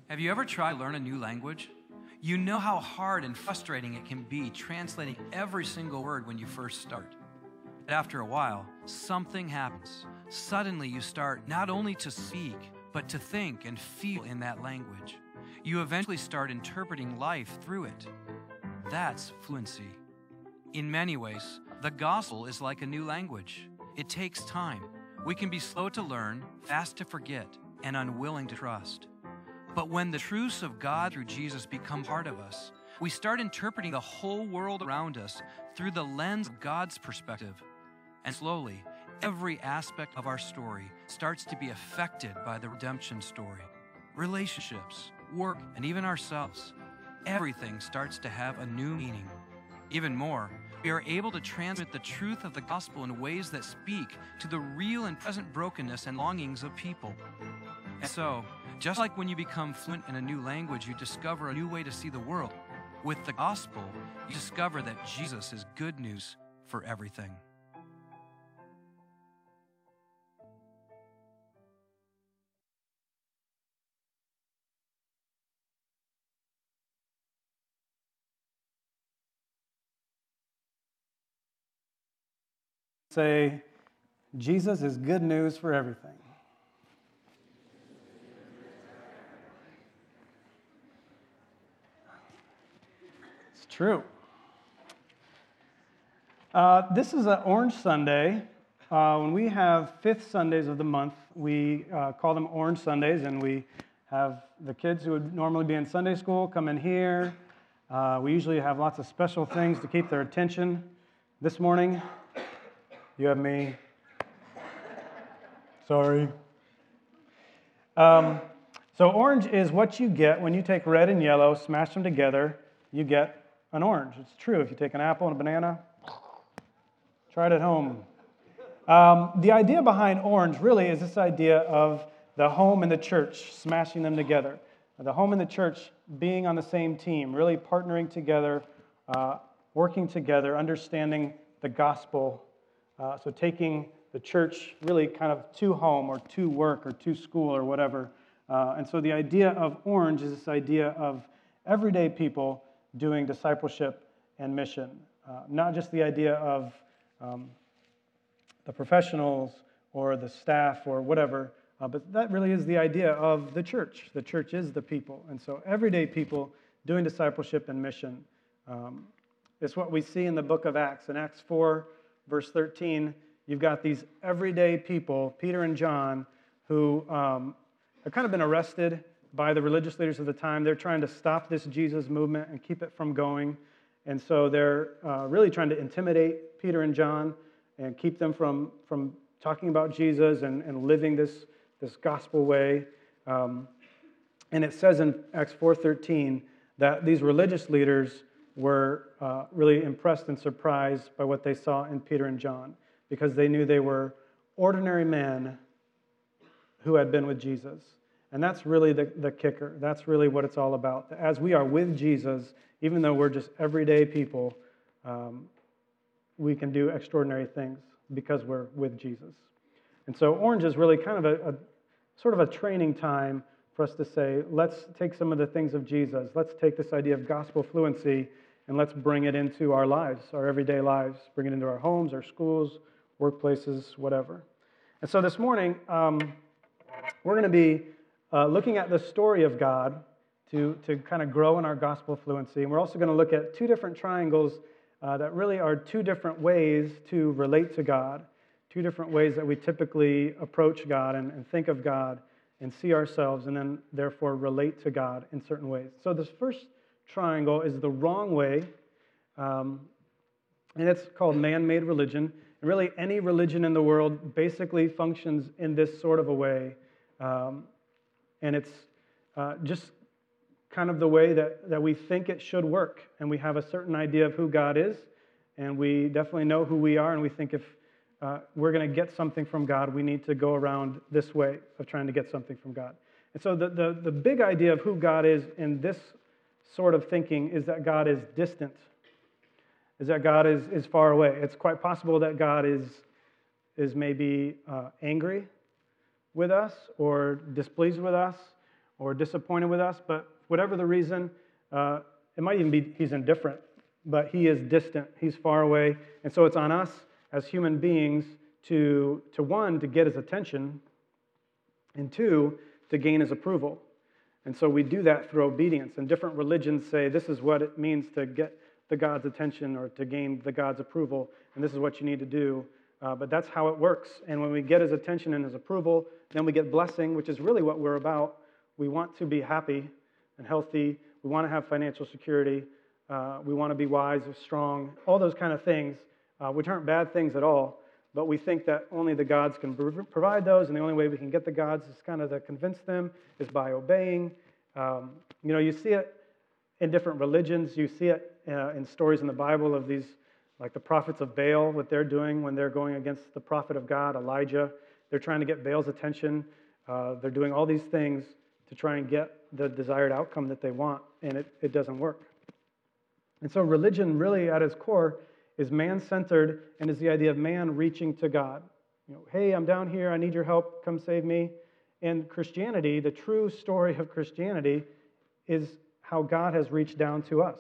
Have you ever tried to learn a new language? You know how hard and frustrating it can be translating every single word when you first start. But after a while, something happens. Suddenly you start not only to speak, but to think and feel in that language. You eventually start interpreting life through it. That's fluency. In many ways, the gospel is like a new language. It takes time. We can be slow to learn, fast to forget, and unwilling to trust. But when the truths of God through Jesus become part of us, we start interpreting the whole world around us through the lens of God's perspective. And slowly, every aspect of our story starts to be affected by the redemption story. Relationships, work, and even ourselves. Everything starts to have a new meaning. Even more, we are able to transmit the truth of the gospel in ways that speak to the real and present brokenness and longings of people. And so, just like when you become fluent in a new language, you discover a new way to see the world. With the gospel, you discover that Jesus is good news for everything. Say, Jesus is good news for everything. It's true. This is an Orange Sunday. When we have fifth Sundays of the month, we call them Orange Sundays, and we have the kids who would normally be in Sunday school come in here. We usually have lots of special things to keep their attention. This morning, you have me. Sorry. So orange is what you get when you take red and yellow, smash them together, you get an orange. It's true. If you take an apple and a banana, try it at home. The idea behind orange really is this idea of the home and the church, smashing them together. The home and the church being on the same team, really partnering together, working together, understanding the gospel. So taking the church really kind of to home or to work or to school or whatever. And so the idea of orange is this idea of everyday people doing discipleship and mission. Not just the idea of the professionals or the staff or whatever, but that really is the idea of the church. The church is the people. And so everyday people doing discipleship and mission. It's what we see in the book of Acts. In Acts 4, verse 13, you've got these everyday people, Peter and John, who have kind of been arrested by the religious leaders of the time. They're trying to stop this Jesus movement and keep it from going. And so they're really trying to intimidate Peter and John and keep them from talking about Jesus and living this gospel way. And it says in Acts 4:13 that these religious leaders were really impressed and surprised by what they saw in Peter and John because they knew they were ordinary men who had been with Jesus. And that's really the kicker. That's really what it's all about. As we are with Jesus, even though we're just everyday people, we can do extraordinary things because we're with Jesus. And so orange is really kind of a sort of a training time for us to say, let's take some of the things of Jesus. Let's take this idea of gospel fluency and let's bring it into our lives, our everyday lives. Bring it into our homes, our schools, workplaces, whatever. And so this morning, we're going to be looking at the story of God to kind of grow in our gospel fluency. And we're also going to look at two different triangles that really are two different ways to relate to God, two different ways that we typically approach God and think of God and see ourselves and then therefore relate to God in certain ways. So this first triangle is the wrong way, and it's called man-made religion. And really any religion in the world basically functions in this sort of a way. And it's just kind of the way that we think it should work. And we have a certain idea of who God is, and we definitely know who we are, and we think if we're going to get something from God, we need to go around this way of trying to get something from God. And so the big idea of who God is in this sort of thinking is that God is distant, is that God is far away. It's quite possible that God is maybe angry with us or displeased with us, or disappointed with us, but whatever the reason, it might even be he's indifferent, but he is distant, he's far away. And so it's on us as human beings to one, to get his attention, and two, to gain his approval. And so we do that through obedience. And different religions say this is what it means to get the God's attention or to gain the God's approval, and this is what you need to do. But that's how it works. And when we get his attention and his approval, then we get blessing, which is really what we're about. We want to be happy and healthy. We want to have financial security. We want to be wise or strong, all those kind of things, which aren't bad things at all. But we think that only the gods can provide those, and the only way we can get the gods is kind of to convince them is by obeying. You see it in different religions. You see it in stories in the Bible of these, like the prophets of Baal, what they're doing when they're going against the prophet of God, Elijah. They're trying to get Baal's attention. They're doing all these things to try and get the desired outcome that they want, and it doesn't work. And so religion really at its core is man-centered and is the idea of man reaching to God. Hey, I'm down here, I need your help, come save me. And Christianity, the true story of Christianity, is how God has reached down to us.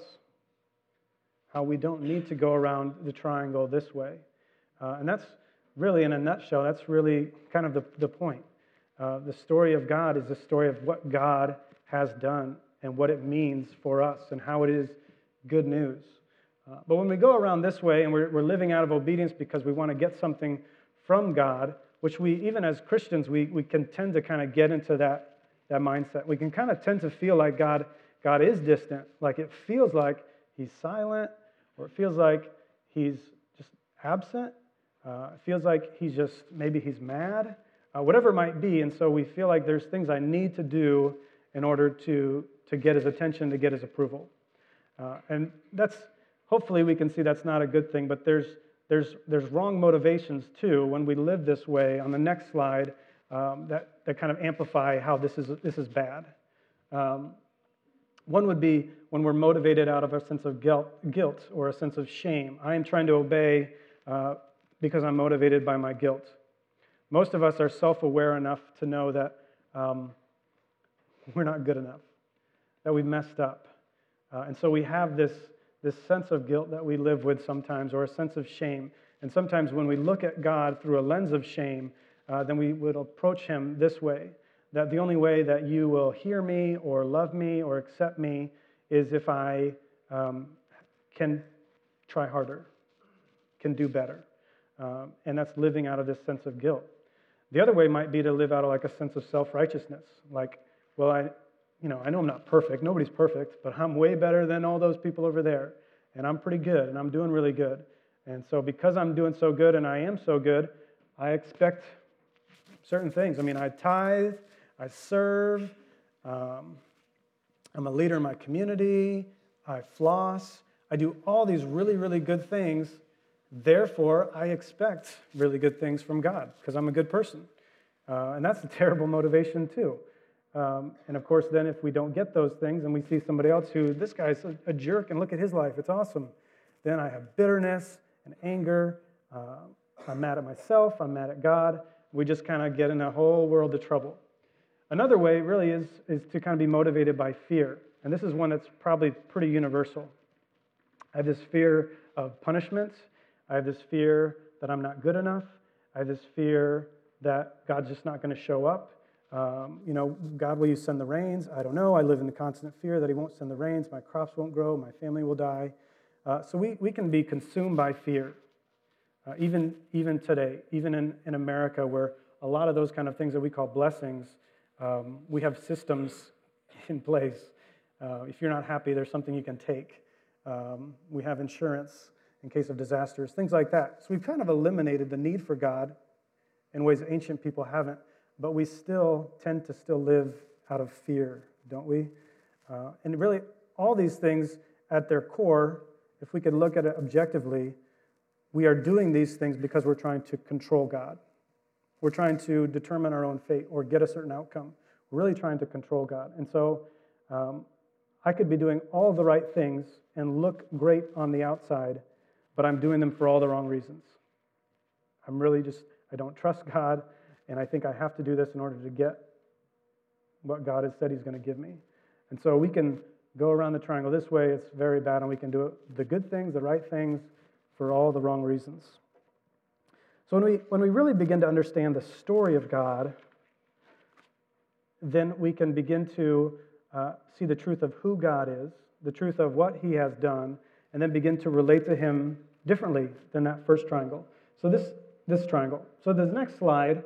How we don't need to go around the triangle this way. And that's really, in a nutshell, that's really kind of the point. The story of God is the story of what God has done and what it means for us and how it is good news. But when we go around this way and we're living out of obedience because we want to get something from God, which we, even as Christians, we can tend to kind of get into that mindset. We can kind of tend to feel like God is distant, like it feels like he's silent, or it feels like he's just absent. It feels like maybe he's mad, whatever it might be. And so we feel like there's things I need to do in order to get his attention, to get his approval. And that's, hopefully we can see that's not a good thing, but there's wrong motivations too when we live this way. On the next slide, that kind of amplify how this is bad. One would be when we're motivated out of a sense of guilt or a sense of shame. I am trying to obey because I'm motivated by my guilt. Most of us are self-aware enough to know that we're not good enough, that we've messed up. And so we have this sense of guilt that we live with sometimes, or a sense of shame. And sometimes when we look at God through a lens of shame, then we would approach him this way, that the only way that you will hear me or love me or accept me is if I can try harder, can do better. And that's living out of this sense of guilt. The other way might be to live out of like a sense of self-righteousness. Like, well, I know I'm not perfect. Nobody's perfect, but I'm way better than all those people over there. And I'm pretty good, and I'm doing really good. And so because I'm doing so good and I am so good, I expect certain things. I mean, I tithe, I serve, I'm a leader in my community, I floss, I do all these really, really good things. Therefore, I expect really good things from God because I'm a good person. And that's a terrible motivation too. And of course, then if we don't get those things and we see somebody else who, this guy's a jerk and look at his life, it's awesome, then I have bitterness and anger. I'm mad at myself, I'm mad at God. We just kind of get in a whole world of trouble. Another way really is to kind of be motivated by fear. And this is one that's probably pretty universal. I have this fear of punishment. I have this fear that I'm not good enough. I have this fear that God's just not going to show up. God, will you send the rains? I don't know. I live in the constant fear that he won't send the rains. My crops won't grow. My family will die. So we can be consumed by fear, even today, even in America, where a lot of those kind of things that we call blessings, we have systems in place. If you're not happy, there's something you can take. We have insurance in case of disasters, things like that. So we've kind of eliminated the need for God in ways that ancient people haven't, but we still tend to live out of fear, don't we? And really, all these things at their core, if we could look at it objectively, we are doing these things because we're trying to control God. We're trying to determine our own fate or get a certain outcome. We're really trying to control God. And so I could be doing all the right things and look great on the outside, but I'm doing them for all the wrong reasons. I don't trust God, and I think I have to do this in order to get what God has said he's going to give me. And so we can go around the triangle this way, it's very bad, and we can do it, the good things, the right things, for all the wrong reasons. So when we really begin to understand the story of God, then we can begin to see the truth of who God is, the truth of what he has done, and then begin to relate to him differently than that first triangle. So this triangle. So the next slide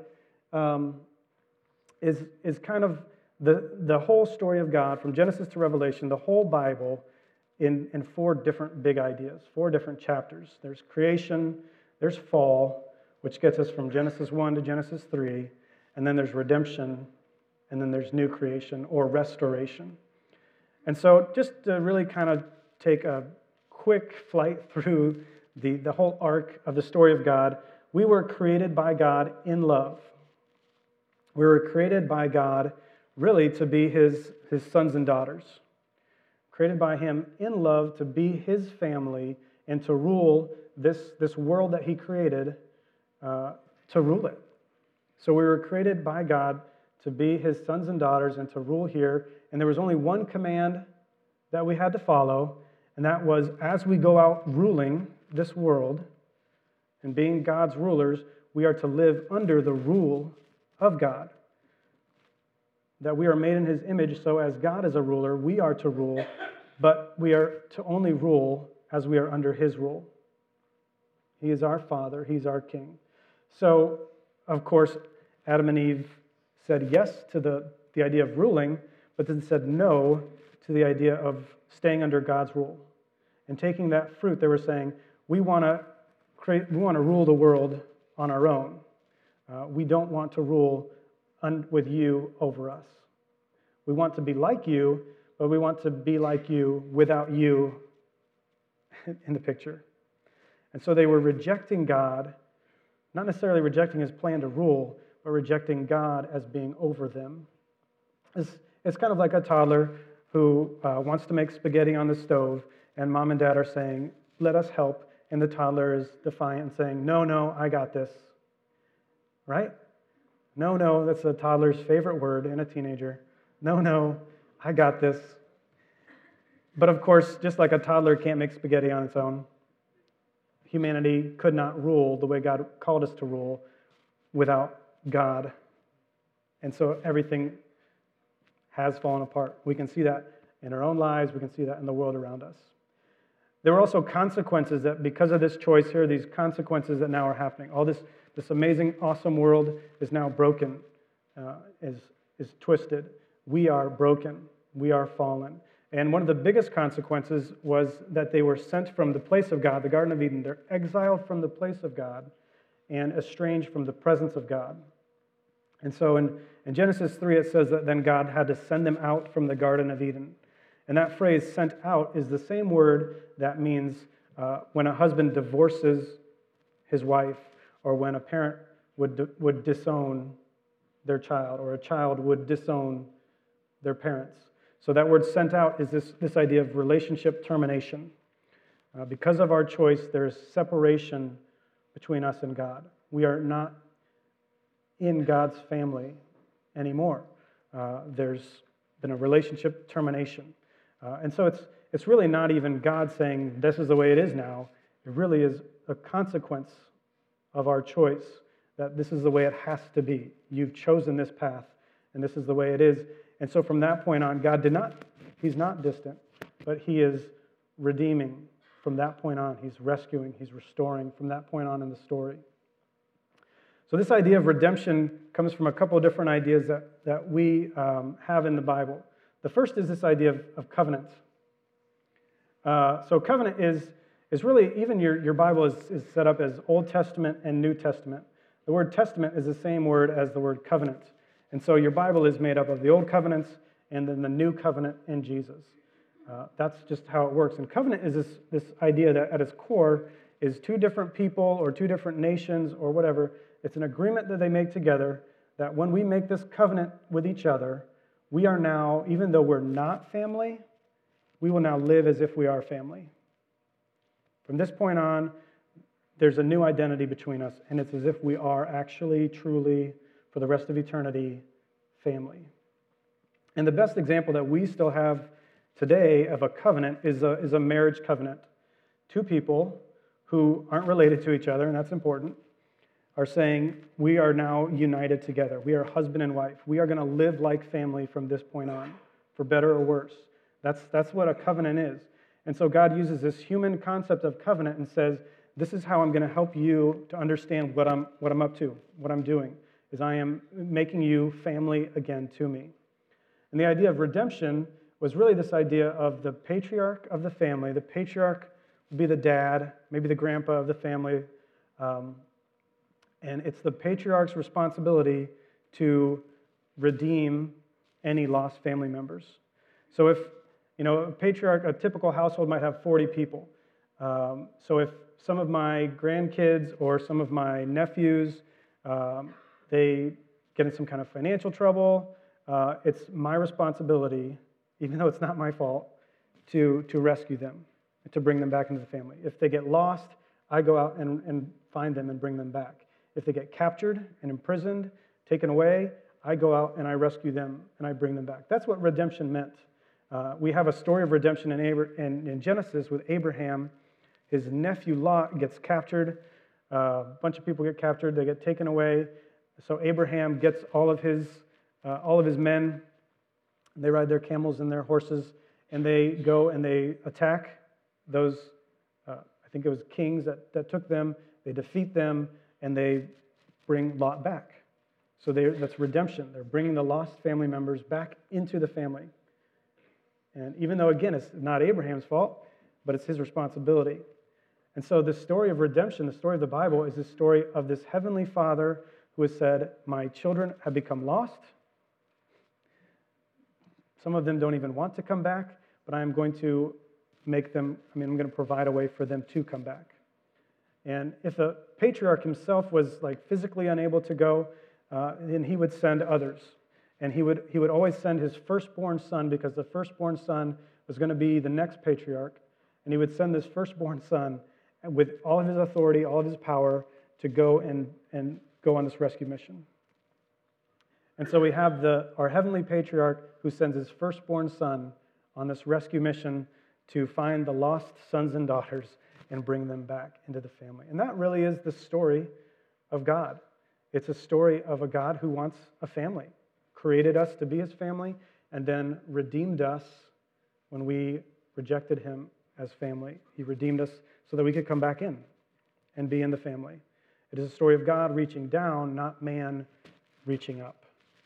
is kind of the whole story of God from Genesis to Revelation, the whole Bible in four different big ideas, four different chapters. There's creation, there's fall, which gets us from Genesis 1 to Genesis 3, and then there's redemption, and then there's new creation or restoration. And so just to really kind of take a quick flight through the whole arc of the story of God, we were created by God in love. We were created by God really to be his sons and daughters. Created by him in love to be his family and to rule this world that he created, to rule it. So we were created by God to be his sons and daughters and to rule here. And there was only one command that we had to follow, and that was as we go out ruling this world and being God's rulers, we are to live under the rule of God. That we are made in his image, so as God is a ruler, we are to rule, but we are to only rule as we are under his rule. He is our Father, he's our King. So, of course, Adam and Eve said yes to the idea of ruling, but then said no to the idea of staying under God's rule. And taking that fruit, they were saying, we want to rule the world on our own. We don't want to rule with you over us. We want to be like you, but we want to be like you without you in the picture. And so they were rejecting God, not necessarily rejecting his plan to rule, but rejecting God as being over them. It's kind of like a toddler who wants to make spaghetti on the stove, and mom and dad are saying, let us help, and the toddler is defiant and saying, no, I got this. Right? No, that's a toddler's favorite word in a teenager. No, I got this. But of course, just like a toddler can't make spaghetti on its own, humanity could not rule the way God called us to rule without God. And so everything has fallen apart. We can see that in our own lives. We can see that in the world around us. There were also consequences that because of this choice here, these consequences that now are happening. All this amazing, awesome world is now broken, is twisted. We are broken. We are fallen. And one of the biggest consequences was that they were sent from the place of God, the Garden of Eden. They're exiled from the place of God and estranged from the presence of God. And so in Genesis 3, it says that then God had to send them out from the Garden of Eden. And that phrase, sent out, is the same word that means when a husband divorces his wife, or when a parent would disown their child, or a child would disown their parents. So that word sent out is this idea of relationship termination. Because of our choice, there's separation between us and God. We are not in God's family anymore. There's been a relationship termination. And so it's really not even God saying, this is the way it is now. It really is a consequence of our choice that this is the way it has to be. You've chosen this path, and this is the way it is. And so from that point on, he's not distant, but he is redeeming from that point on. He's rescuing, he's restoring from that point on in the story. So this idea of redemption comes from a couple of different ideas that we have in the Bible. The first is this idea of covenant. So covenant is really, even your Bible is set up as Old Testament and New Testament. The word testament is the same word as the word covenant. And so your Bible is made up of the Old Covenants and then the New Covenant in Jesus. That's just how it works. And covenant is this idea that at its core is two different people or two different nations or whatever. It's an agreement that they make together that when we make this covenant with each other, we are now, even though we're not family, we will now live as if we are family. From this point on, there's a new identity between us, and it's as if we are actually, truly, for the rest of eternity, family. And the best example that we still have today of a covenant is a marriage covenant. Two people who aren't related to each other, and that's important, are saying, we are now united together. We are husband and wife. We are going to live like family from this point on, for better or worse. That's what a covenant is. And so God uses this human concept of covenant and says, this is how I'm going to help you to understand what I'm up to, what I'm doing, is I am making you family again to me. And the idea of redemption was really this idea of the patriarch of the family. The patriarch would be the dad, maybe the grandpa of the family, and it's the patriarch's responsibility to redeem any lost family members. So if, a patriarch, a typical household might have 40 people. So if some of my grandkids or some of my nephews, they get in some kind of financial trouble, it's my responsibility, even though it's not my fault, to rescue them, to bring them back into the family. If they get lost, I go out and find them and bring them back. If they get captured and imprisoned, taken away, I go out and I rescue them and I bring them back. That's what redemption meant. We have a story of redemption in Genesis with Abraham. His nephew Lot gets captured. A bunch of people get captured. They get taken away. So Abraham gets all of his men. They ride their camels and their horses, and they go and they attack those, I think it was kings that took them. They defeat them, and they bring Lot back. So that's redemption. They're bringing the lost family members back into the family. And even though, again, it's not Abraham's fault, but it's his responsibility. And so the story of redemption, the story of the Bible, is the story of this heavenly Father who has said, my children have become lost. Some of them don't even want to come back, but I am going to make them, I'm going to provide a way for them to come back. And if the patriarch himself was like physically unable to go, then he would send others. And he would always send his firstborn son, because the firstborn son was going to be the next patriarch. And he would send this firstborn son with all of his authority, all of his power, to go and go on this rescue mission. And so we have our heavenly patriarch who sends his firstborn son on this rescue mission to find the lost sons and daughters and bring them back into the family. And that really is the story of God. It's a story of a God who wants a family, created us to be his family, and then redeemed us when we rejected him as family. He redeemed us so that we could come back in and be in the family. It is a story of God reaching down, not man reaching up.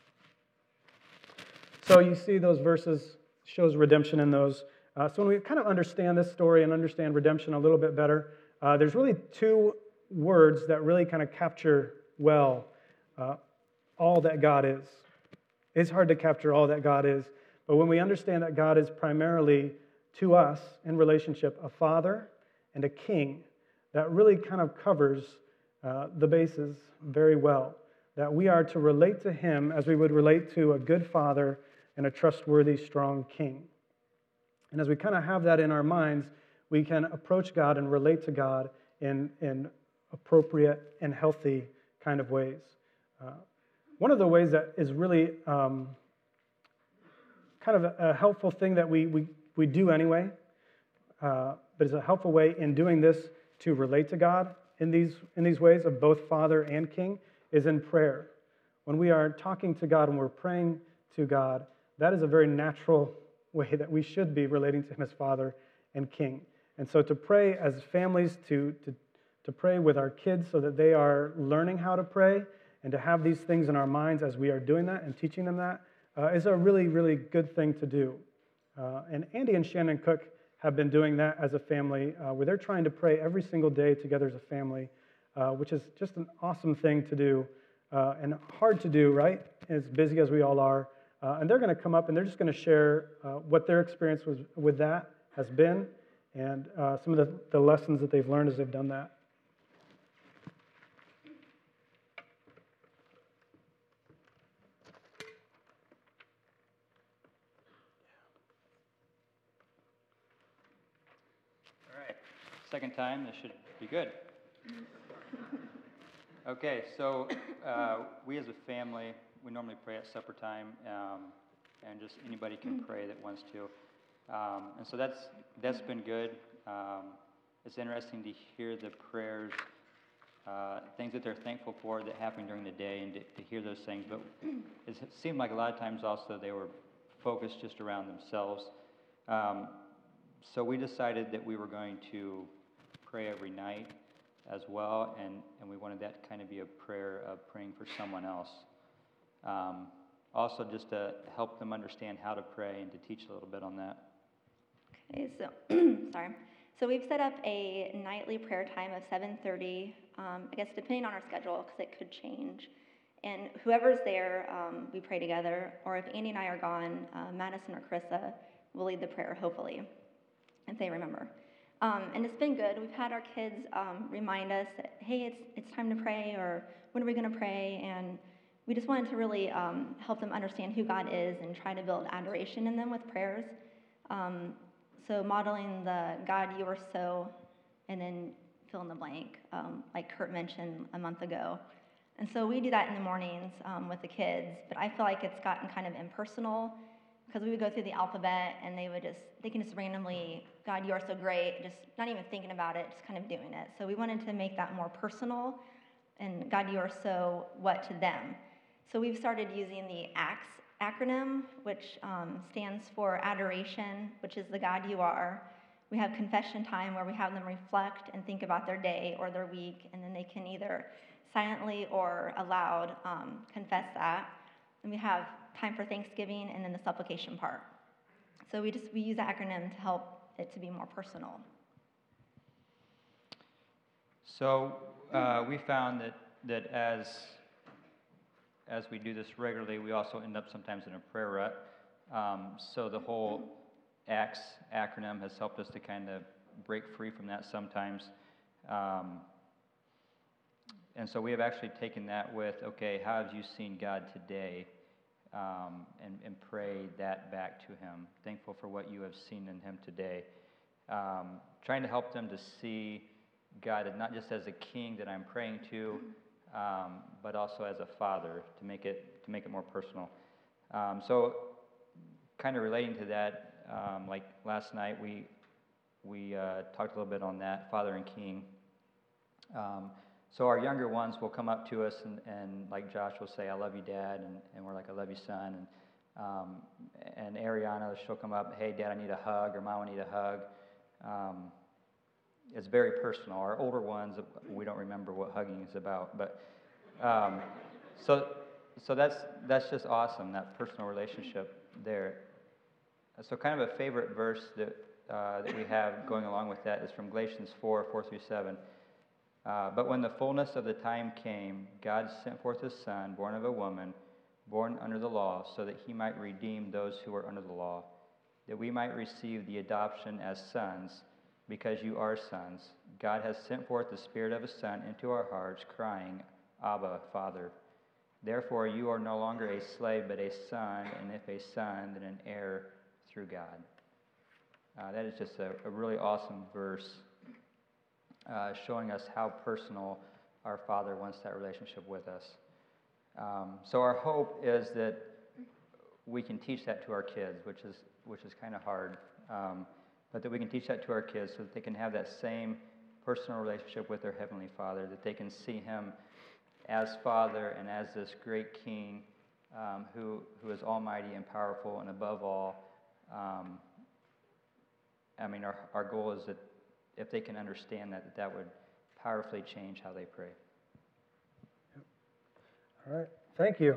So you see those verses, shows redemption in those. So when we kind of understand this story and understand redemption a little bit better, there's really two words that really kind of capture well all that God is. It's hard to capture all that God is, but when we understand that God is primarily to us in relationship a father and a king, that really kind of covers the bases very well. That we are to relate to him as we would relate to a good father and a trustworthy, strong king. And as we kind of have that in our minds, we can approach God and relate to God in appropriate and healthy kind of ways. One of the ways that is really kind of a helpful thing that we do anyway, but it's a helpful way in doing this to relate to God in these ways of both Father and King, is in prayer. When we are talking to God and we're praying to God, that is a very natural way that we should be relating to him as Father and King. And so to pray as families, to pray with our kids so that they are learning how to pray, and to have these things in our minds as we are doing that and teaching them that, is a really, really good thing to do. And Andy and Shannon Cook have been doing that as a family, where they're trying to pray every single day together as a family, which is just an awesome thing to do, and hard to do, right? As busy as we all are. And they're going to come up and they're just going to share what their experience with that has been, and some of the lessons that they've learned as they've done that. All right, second time, this should be good. Okay, so we as a family, we normally pray at supper time, and just anybody can pray that wants to. And so that's been good. It's interesting to hear the prayers, things that they're thankful for that happen during the day, and to hear those things. But it seemed like a lot of times also they were focused just around themselves. So we decided that we were going to pray every night as well, and we wanted that to kind of be a prayer of praying for someone else. Also just to help them understand how to pray and to teach a little bit on that. Okay, so, sorry. So we've set up a nightly prayer time of 7:30, I guess depending on our schedule, because it could change. And whoever's there, we pray together, or if Andy and I are gone, Madison or Carissa will lead the prayer, hopefully, if they remember. And it's been good. We've had our kids remind us that, hey, it's time to pray, or when are we going to pray? And we just wanted to really help them understand who God is and try to build adoration in them with prayers. So modeling the God, you are so, and then fill in the blank, like Kurt mentioned a month ago. And so we do that in the mornings with the kids, but I feel like it's gotten kind of impersonal, because we would go through the alphabet and they can just randomly, God, you are so great, just not even thinking about it, just kind of doing it. So we wanted to make that more personal, and God, you are so what to them. So we've started using the ACTS acronym, which stands for adoration, which is the God you are. We have confession time where we have them reflect and think about their day or their week, and then they can either silently or aloud confess that. And we have time for Thanksgiving and then the supplication part. So we use the acronym to help it to be more personal. So we found that as we do this regularly, we also end up sometimes in a prayer rut. So the whole ACTS acronym has helped us to kind of break free from that sometimes. And so we have actually taken that with, okay, how have you seen God today? And pray that back to Him. Thankful for what you have seen in Him today. Trying to help them to see God not just as a king that I'm praying to, but also as a father, to make it more personal. So kind of relating to that, like last night we talked a little bit on that, Father and King. So our younger ones will come up to us and like Josh will say, I love you, Dad, and we're like, I love you, son. And Ariana, she'll come up, hey, Dad, I need a hug, or Mom, I need a hug. It's very personal. Our older ones, we don't remember what hugging is about, but so that's just awesome, that personal relationship there. So kind of a favorite verse that we have going along with that is from Galatians 4:4-7. But when the fullness of the time came, God sent forth His Son, born of a woman, born under the law, so that He might redeem those who were under the law, that we might receive the adoption as sons, because you are sons. God has sent forth the Spirit of His Son into our hearts, crying, Abba, Father. Therefore you are no longer a slave, but a son, and if a son, then an heir through God. That is just a really awesome verse, showing us how personal our Father wants that relationship with us. So our hope is that we can teach that to our kids, which is kind of hard, but that we can teach that to our kids so that they can have that same personal relationship with their Heavenly Father, that they can see Him as Father and as this great King who is almighty and powerful, and above all, our goal is that if they can understand that would powerfully change how they pray. All right, thank you.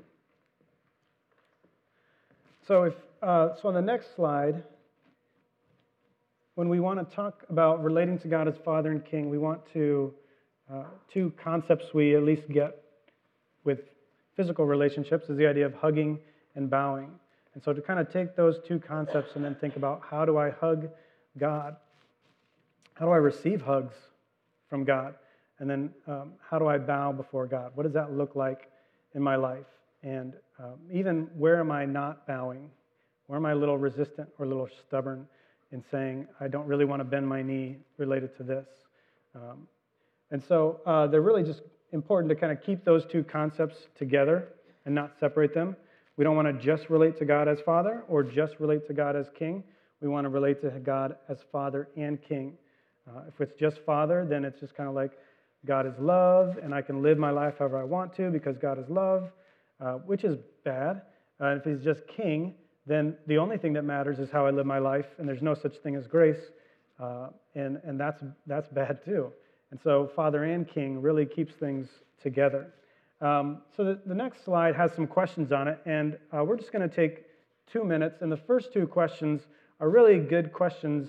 So on the next slide, when we want to talk about relating to God as Father and King, we want to, two concepts we at least get with physical relationships is the idea of hugging and bowing. And so to kind of take those two concepts and then think about, how do I hug God? How do I receive hugs from God? And then how do I bow before God? What does that look like in my life? And even where am I not bowing? Where am I a little resistant or a little stubborn in saying, I don't really want to bend my knee related to this? And so they're really just important to kind of keep those two concepts together and not separate them. We don't want to just relate to God as Father or just relate to God as King. We want to relate to God as Father and King. If it's just Father, then it's just kind of like God is love, and I can live my life however I want to because God is love, which is bad. If he's just King, then the only thing that matters is how I live my life, and there's no such thing as grace, and that's bad too. And so Father and King really keeps things together. So the next slide has some questions on it, and we're just going to take 2 minutes, and the first two questions are really good questions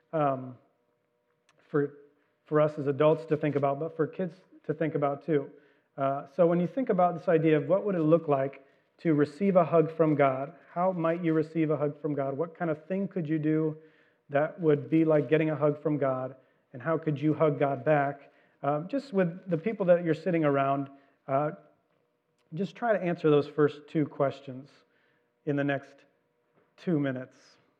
for us as adults to think about, but for kids to think about too. So when you think about this idea of what would it look like to receive a hug from God, how might you receive a hug from God? What kind of thing could you do that would be like getting a hug from God, and how could you hug God back? Just with the people that you're sitting around, just try to answer those first two questions in the next 2 minutes.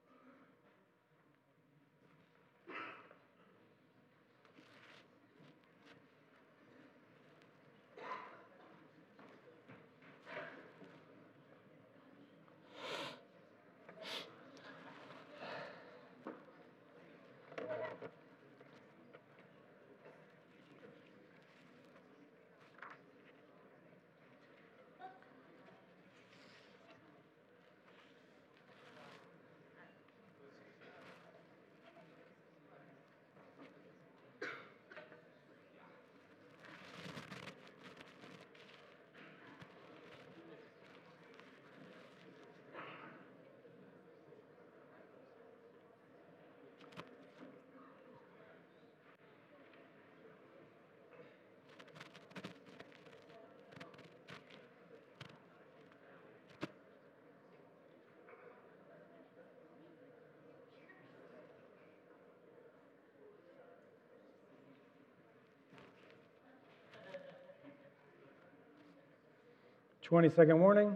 Twenty-second warning.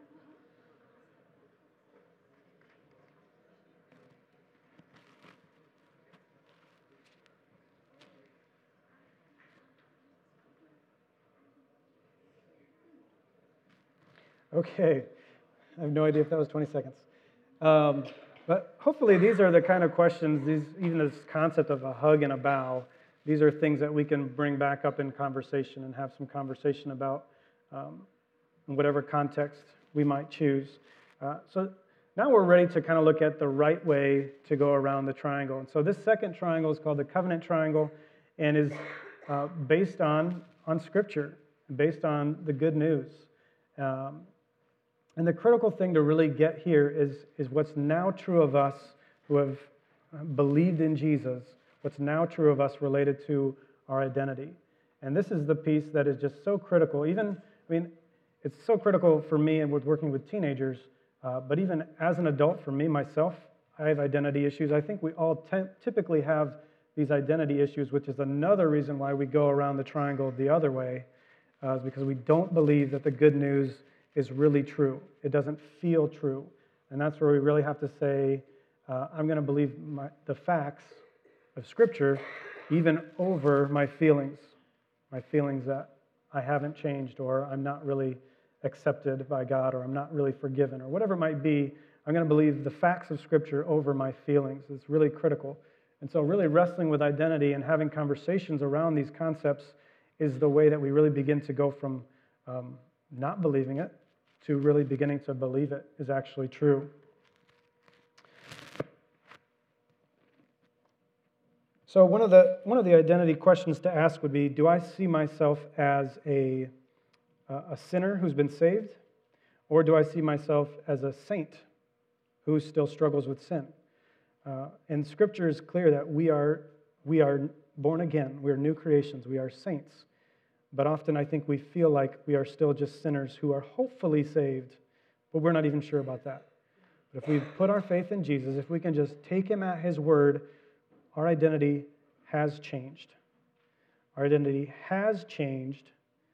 Okay, I have no idea if that was 20 seconds. But hopefully these are the kind of questions, even this concept of a hug and a bow, these are things that we can bring back up in conversation and have some conversation about in whatever context we might choose. So now we're ready to kind of look at the right way to go around the triangle. And so this second triangle is called the covenant triangle and is based on Scripture, based on the good news. And the critical thing to really get here is what's now true of us who have believed in Jesus, what's now true of us related to our identity. And this is the piece that is just so critical. It's so critical for me and with working with teenagers, but even as an adult, for me, myself, I have identity issues. I think we all typically have these identity issues, which is another reason why we go around the triangle the other way, is because we don't believe that the good news is really true. It doesn't feel true. And that's where we really have to say, I'm going to believe the facts of Scripture even over my feelings that I haven't changed, or I'm not really accepted by God, or I'm not really forgiven, or whatever it might be. I'm going to believe the facts of Scripture over my feelings. It's really critical. And so really wrestling with identity and having conversations around these concepts is the way that we really begin to go from not believing it to really beginning to believe it is actually true. So one of the identity questions to ask would be, do I see myself as a sinner who's been saved, or do I see myself as a saint who still struggles with sin? And Scripture is clear that we are born again, we are new creations, we are saints. But often I think we feel like we are still just sinners who are hopefully saved, but we're not even sure about that. But if we put our faith in Jesus, if we can just take Him at His word, our identity has changed. Our identity has changed.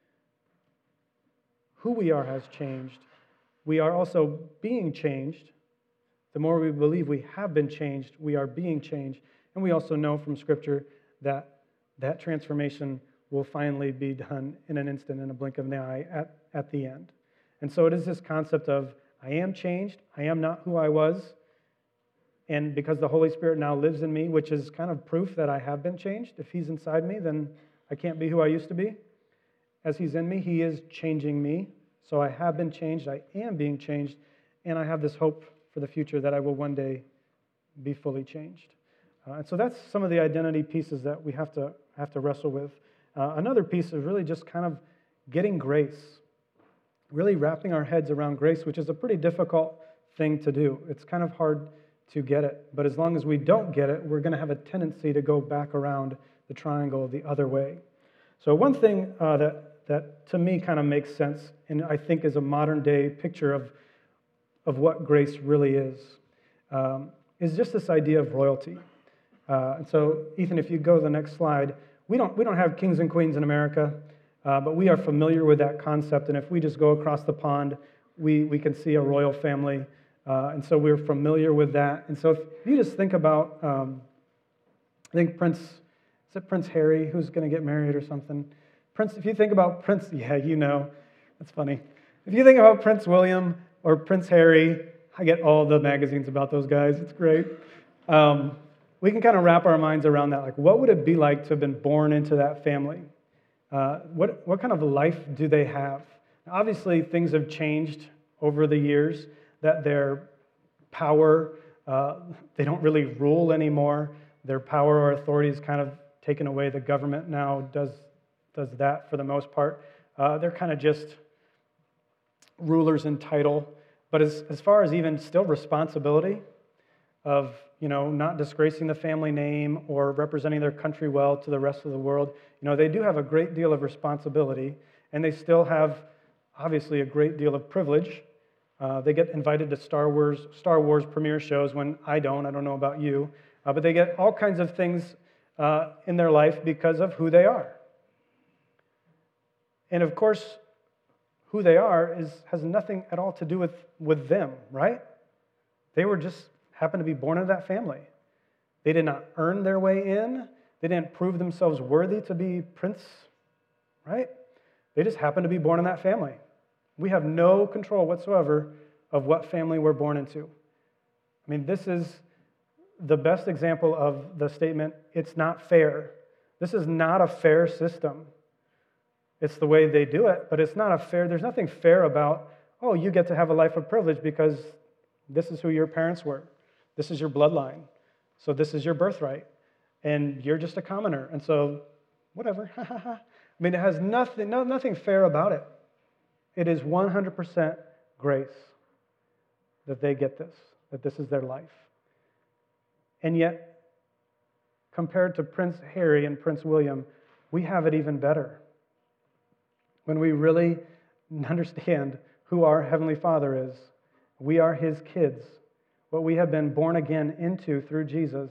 Who we are has changed. We are also being changed. The more we believe we have been changed, we are being changed. And we also know from Scripture that that transformation will finally be done in an instant, in a blink of an eye, at the end. And so it is this concept of I am changed. I am not who I was. And because the Holy Spirit now lives in me, which is kind of proof that I have been changed. If He's inside me, then I can't be who I used to be. As He's in me, He is changing me. So I have been changed. I am being changed. And I have this hope for the future that I will one day be fully changed. And so that's some of the identity pieces that we have to wrestle with. Another piece is really just kind of getting grace, really wrapping our heads around grace, which is a pretty difficult thing to do. It's kind of hard to get it, but as long as we don't get it, we're going to have a tendency to go back around the triangle the other way. So one thing that to me kind of makes sense, and I think is a modern day picture of what grace really is just this idea of royalty. And so, Ethan, if you go to the next slide, we don't have kings and queens in America, but we are familiar with that concept. And if we just go across the pond, we can see a royal family, and so we're familiar with that. And so, if you just think about, I think Prince Harry who's going to get married or something? If you think about Prince, yeah, you know, that's funny. If you think about Prince William or Prince Harry, I get all the magazines about those guys. It's great. We can kind of wrap our minds around that. Like, what would it be like to have been born into that family? What kind of life do they have? Obviously, things have changed over the years, that their power, they don't really rule anymore. Their power or authority is kind of taken away. The government now does that for the most part. They're kind of just rulers in title. But as far as even still responsibility of, not disgracing the family name or representing their country well to the rest of the world, they do have a great deal of responsibility, and they still have, obviously, a great deal of privilege. They get invited to Star Wars premiere shows when I don't know about you, but they get all kinds of things in their life because of who they are. And of course, who they are has nothing at all to do with them, right? They were just happened to be born into that family. They did not earn their way in. They didn't prove themselves worthy to be prince, right? They just happened to be born in that family. We have no control whatsoever of what family we're born into. I mean, this is the best example of the statement, it's not fair. This is not a fair system. It's the way they do it, but it's not there's nothing fair about, oh, you get to have a life of privilege because this is who your parents were. This is your bloodline. So this is your birthright. And you're just a commoner. And so, whatever. I mean, it has nothing fair about it. It is 100% grace that they get this, that this is their life. And yet, compared to Prince Harry and Prince William, we have it even better. When we really understand who our Heavenly Father is, we are His kids. What we have been born again into through Jesus,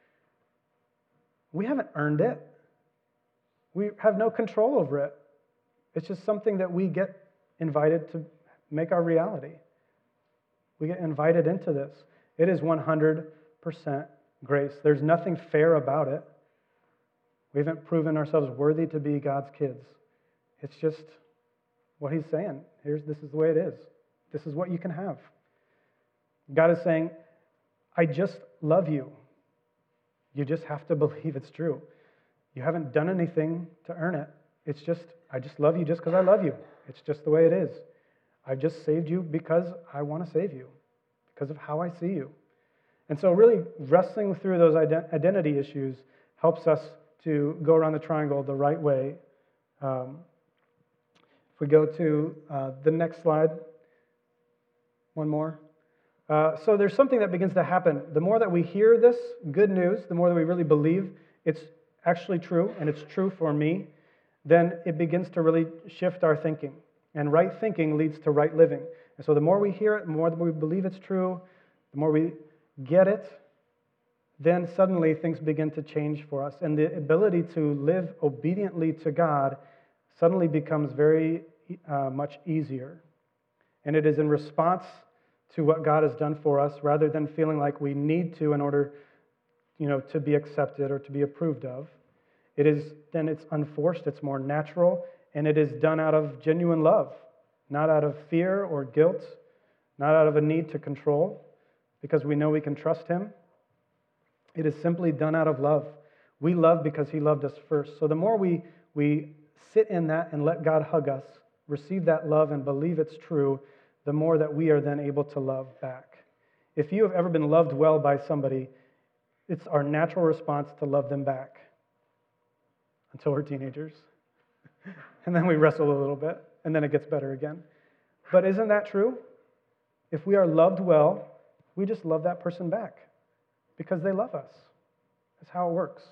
we haven't earned it. We have no control over it. It's just something that we get invited to make our reality. We get invited into this. It is 100% grace. There's nothing fair about it. We haven't proven ourselves worthy to be God's kids. It's just what He's saying. This is the way it is. This is what you can have. God is saying, I just love you. You just have to believe it's true. You haven't done anything to earn it. It's just, I just love you just because I love you. It's just the way it is. I've just saved you because I want to save you, because of how I see you. And so really wrestling through those identity issues helps us to go around the triangle the right way. If we go to the next slide, one more. So there's something that begins to happen. The more that we hear this good news, the more that we really believe it's actually true, and it's true for me, then it begins to really shift our thinking. And right thinking leads to right living. And so the more we hear it, the more that we believe it's true, the more we get it, then suddenly things begin to change for us. And the ability to live obediently to God suddenly becomes very much easier. And it is in response to what God has done for us, rather than feeling like we need to in order, to be accepted or to be approved of. It's unforced, it's more natural, and it is done out of genuine love, not out of fear or guilt, not out of a need to control, because we know we can trust Him. It is simply done out of love. We love because He loved us first. So the more we sit in that and let God hug us, receive that love and believe it's true, the more that we are then able to love back. If you have ever been loved well by somebody, it's our natural response to love them back until we're teenagers. And then we wrestle a little bit, and then it gets better again. But isn't that true? If we are loved well, we just love that person back because they love us. That's how it works.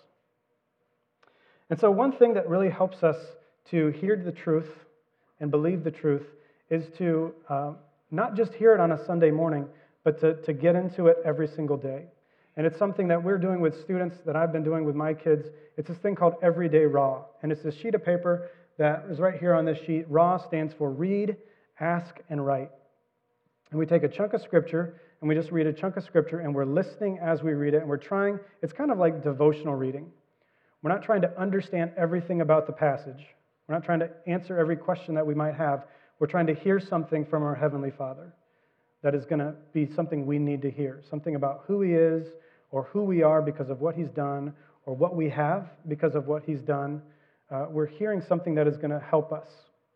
And so one thing that really helps us to hear the truth and believe the truth is to not just hear it on a Sunday morning, but to get into it every single day. And it's something that we're doing with students, that I've been doing with my kids. It's this thing called Everyday Raw. And it's this sheet of paper that is right here on this sheet. RAW stands for read, ask, and write. And we take a chunk of Scripture, and we just read a chunk of Scripture, and we're listening as we read it, and we're trying, it's kind of like devotional reading. We're not trying to understand everything about the passage. We're not trying to answer every question that we might have. We're trying to hear something from our Heavenly Father that is going to be something we need to hear, something about who He is, or who we are because of what He's done, or what we have because of what He's done. We're hearing something that is going to help us.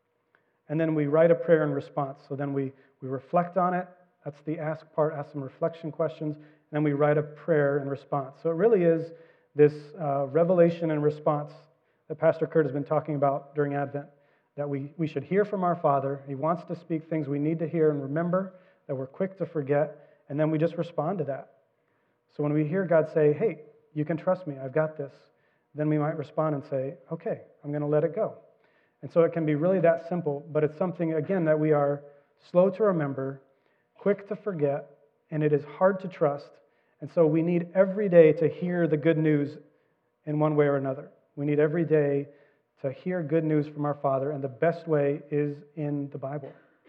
And then we write a prayer in response. So then we reflect on it. That's the ask part, ask some reflection questions. And then we write a prayer in response. So it really is this revelation and response that Pastor Kurt has been talking about during Advent, that we should hear from our Father. He wants to speak things we need to hear and remember, that we're quick to forget, and then we just respond to that. So when we hear God say, hey, you can trust me, I've got this, then we might respond and say, okay, I'm going to let it go. And so it can be really that simple, but it's something, again, that we are slow to remember, quick to forget, and it is hard to trust. And so we need every day to hear the good news in one way or another. We need every day to hear good news from our Father, and the best way is in the Bible.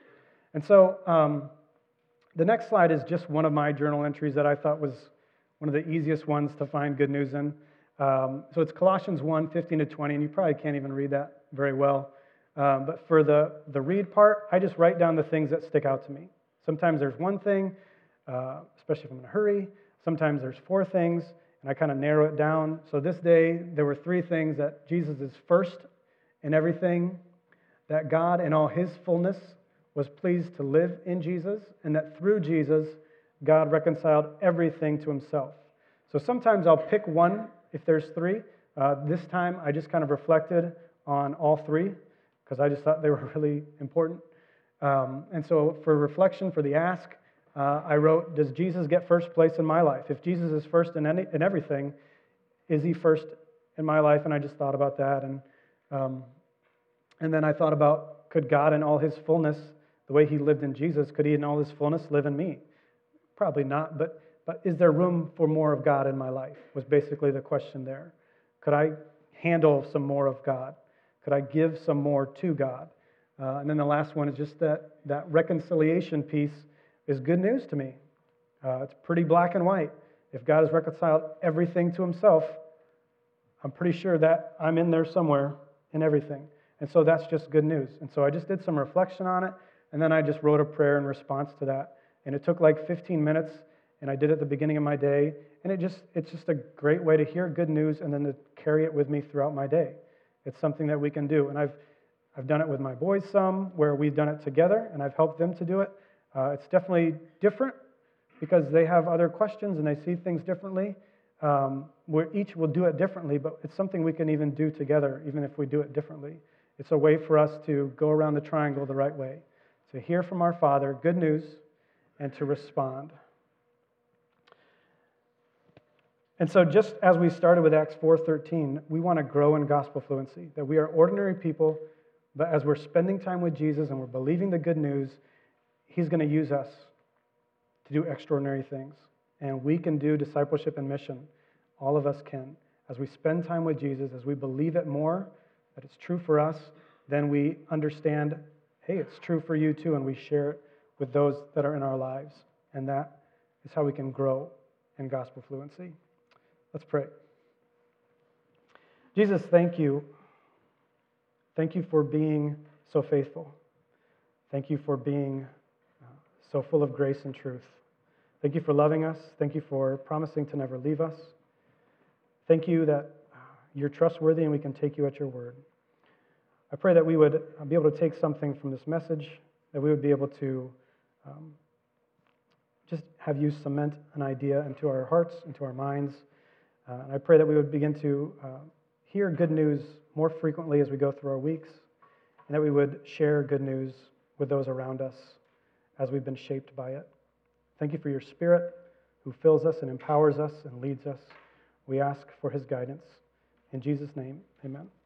And so the next slide is just one of my journal entries that I thought was one of the easiest ones to find good news in. So it's Colossians 1, 15 to 20, and you probably can't even read that very well. But for the read part, I just write down the things that stick out to me. Sometimes there's one thing, especially if I'm in a hurry. Sometimes there's 4 things, and I kind of narrow it down. So this day, there were 3 things: that Jesus is first in everything, that God in all His fullness was pleased to live in Jesus, and that through Jesus, God reconciled everything to Himself. So sometimes I'll pick one if there's 3. This time, I just kind of reflected on all 3 because I just thought they were really important. And so for reflection, for the ask, I wrote, does Jesus get first place in my life? If Jesus is first in everything, is He first in my life? And I just thought about that. And then I thought about, could God in all His fullness, the way He lived in Jesus, could He in all His fullness live in me? Probably not, but is there room for more of God in my life, was basically the question there. Could I handle some more of God? Could I give some more to God? And then the last one is just that reconciliation piece is good news to me. It's pretty black and white. If God has reconciled everything to Himself, I'm pretty sure that I'm in there somewhere in everything. And so that's just good news. And so I just did some reflection on it, and then I just wrote a prayer in response to that. And it took like 15 minutes, and I did it at the beginning of my day. And it's just a great way to hear good news and then to carry it with me throughout my day. It's something that we can do. And I've done it with my boys some, where we've done it together, and I've helped them to do it. It's definitely different because they have other questions and they see things differently. We each will do it differently, but it's something we can even do together, even if we do it differently. It's a way for us to go around the triangle the right way, to hear from our Father good news and to respond. And so just as we started with Acts 4:13, we want to grow in gospel fluency, that we are ordinary people, but as we're spending time with Jesus and we're believing the good news, He's going to use us to do extraordinary things. And we can do discipleship and mission. All of us can. As we spend time with Jesus, as we believe it more, that it's true for us, then we understand, hey, it's true for you too, and we share it with those that are in our lives. And that is how we can grow in gospel fluency. Let's pray. Jesus, thank you. Thank you for being so faithful. Thank you for being so full of grace and truth. Thank you for loving us. Thank you for promising to never leave us. Thank you that you're trustworthy and we can take you at your word. I pray that we would be able to take something from this message, that we would be able to just have you cement an idea into our hearts, into our minds. And I pray that we would begin to hear good news more frequently as we go through our weeks, and that we would share good news with those around us as we've been shaped by it. Thank you for your Spirit who fills us and empowers us and leads us. We ask for his guidance. In Jesus' name, amen.